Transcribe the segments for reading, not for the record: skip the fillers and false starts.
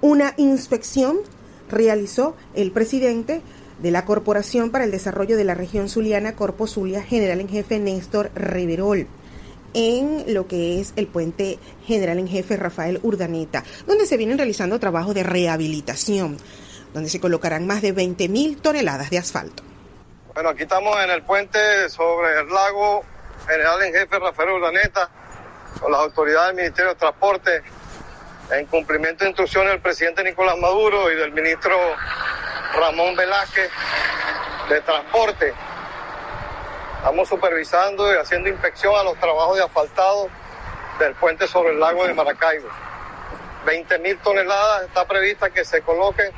Una inspección realizó el presidente de la Corporación para el Desarrollo de la Región Zuliana, Corpo Zulia, General en Jefe Néstor Reverol, en lo que es el puente General en Jefe Rafael Urdaneta, donde se vienen realizando trabajos de rehabilitación, donde se colocarán más de 20.000 toneladas de asfalto. Bueno, aquí estamos en el puente sobre el lago General en Jefe Rafael Urdaneta, con las autoridades del Ministerio de Transporte, en cumplimiento de instrucciones del presidente Nicolás Maduro y del ministro Ramón Velázquez de Transporte. Estamos supervisando y haciendo inspección a los trabajos de asfaltado del puente sobre el lago de Maracaibo. 20.000 toneladas está prevista que se coloquen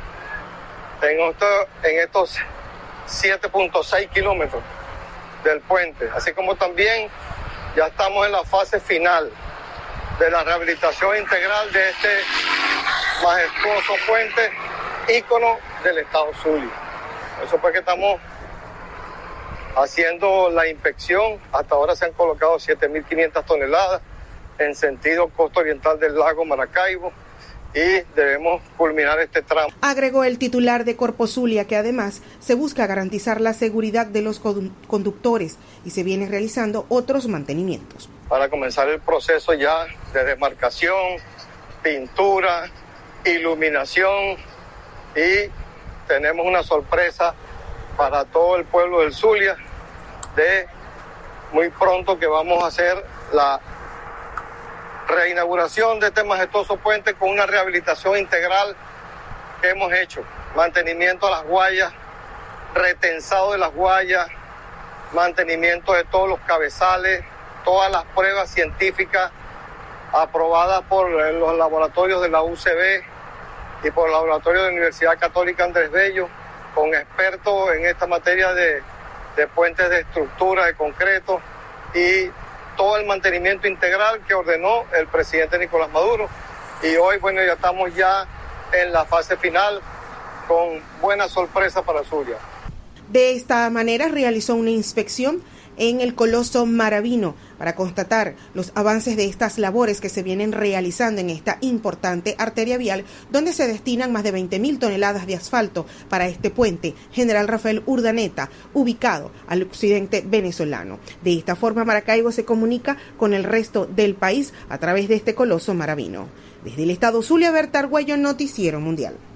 en estos 7.6 kilómetros del puente. Así como también ya estamos en la fase final de la rehabilitación integral de este majestuoso puente, ícono del estado Zulia. Eso fue que estamos haciendo la inspección. Hasta ahora se han colocado 7.500 toneladas en sentido costa oriental del lago Maracaibo y debemos culminar este tramo. Agregó el titular de Corpo Zulia que además se busca garantizar la seguridad de los conductores y se vienen realizando otros mantenimientos. Para comenzar el proceso ya de demarcación, pintura, iluminación y tenemos una sorpresa para todo el pueblo del Zulia de muy pronto que vamos a hacer la reinauguración de este majestuoso puente con una rehabilitación integral que hemos hecho. Mantenimiento a las guayas, retensado de las guayas, mantenimiento de todos los cabezales, todas las pruebas científicas aprobadas por los laboratorios de la UCB y por el laboratorio de la Universidad Católica Andrés Bello, con expertos en esta materia de puentes de estructura, de concreto y todo el mantenimiento integral que ordenó el presidente Nicolás Maduro. Y hoy, bueno, ya estamos ya en la fase final con buena sorpresa para Zulia. De esta manera realizó una inspección en el Coloso Maravino para constatar los avances de estas labores que se vienen realizando en esta importante arteria vial, donde se destinan más de 20.000 toneladas de asfalto para este puente General Rafael Urdaneta, ubicado al occidente venezolano. De esta forma, Maracaibo se comunica con el resto del país a través de este Coloso Maravino. Desde el estado Zulia, Berta Argüello, Noticiero Mundial.